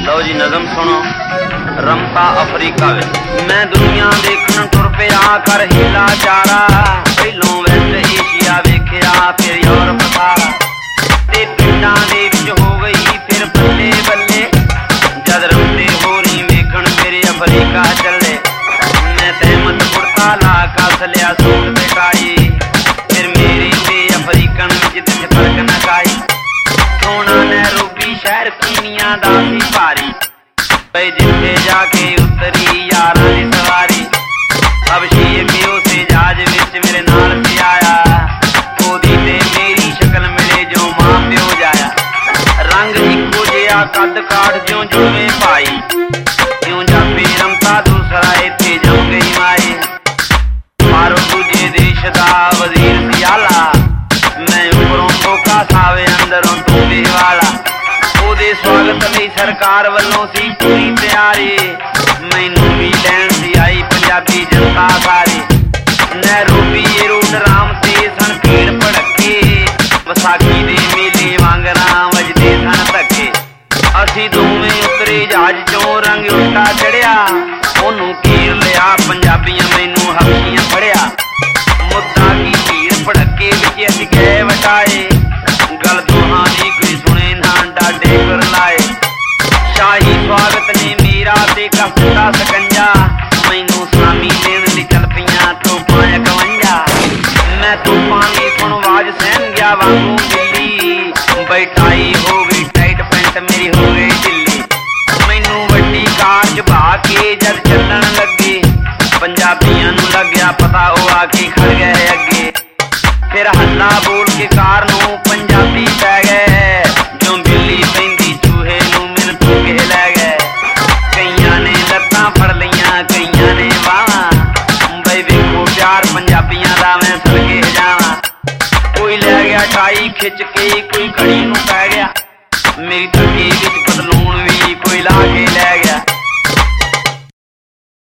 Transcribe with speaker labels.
Speaker 1: लो जी नज़म सुनो। रमता अफ्रीका विच मैं दुनिया देखण तुर पिया कर हीला चारा। पहलों वैस्ट एशिया वेखिया फिर यूरोप सारा ते पिंडां दे विच हो गई फिर बल्ले बल्ले। जद रमते होरी वेखण फिर अफ्रीका चले। मैं तहमत कुर्ता ला कस लिया सूट ते टाई। फिर मेरी ते अफ्रीकन विच ते फर्क न काई। सोना नैरोबी शहर कीनिया दा सी भारी। पे जिथे जाके उतरी यारां दी सवारी। अब शीए पियो से जहाज विच मेरे नाल से आया। ओदी ते मेरी शक्ल मिले जो मां प्यो जाया। रंग इक्को जिहा कद काठ ज्यों जुड़वे पाई। क्यों जापी रमता दूसरा इत्थे जम गई माई। मारो दूजे देश दा वजीर सियाला। मैं उपरों धोखा खावे अंदरों तूबे वाला। ओदे स्वागत लई सरकार वल्लों सी पूरी तैयारी। मैनू भी लैण सी आई पंजाबी जनता सारी। नैरोबी एरोड्राम ते सन भीड़ भड़के। वसाखी दे मेले वांगरां वजदे सन धक्के। असी दोवें उतरे जहाज चों रंग उल्टा चढ़िया। ओनू घेर लिया पंजाबियां मैनू हबशियां फड़िया। मुद्दा की भीड़ भड़के विच असीं गए वटाए। गल दोहां दी कोई सुने ना डाडे कर लाए। शाही स्वागत ने मेरा ते कस दिता सकंजा। मैनू सलामी देण लई चल पईयां तोपां 51। मैं तोपां दी सुण आवाज सहन गया वांगू दिल्ली। बैठाई हो गई टाइट पैंट मेरी हो गई ढिल्ली। मैनू वड्डी कार च बहा के जद चलण लगे। पंजाबियां नू लग्या पता ओ आके खड़ गए अगे। फिर हल्ला बोल के कार नू पंजाबी पै गए। जो बिल्ली पैंदी चूहे नू मिल के लै गए। कईयां ने लत्तां फड़ लईयां कईयां ने बाहां। बई वेखो प्यार पंजाबियां दा मैं सदके जावां। कोई लै गया टाई खिच के कोई घड़ी नू पै गया। मेरी धक्के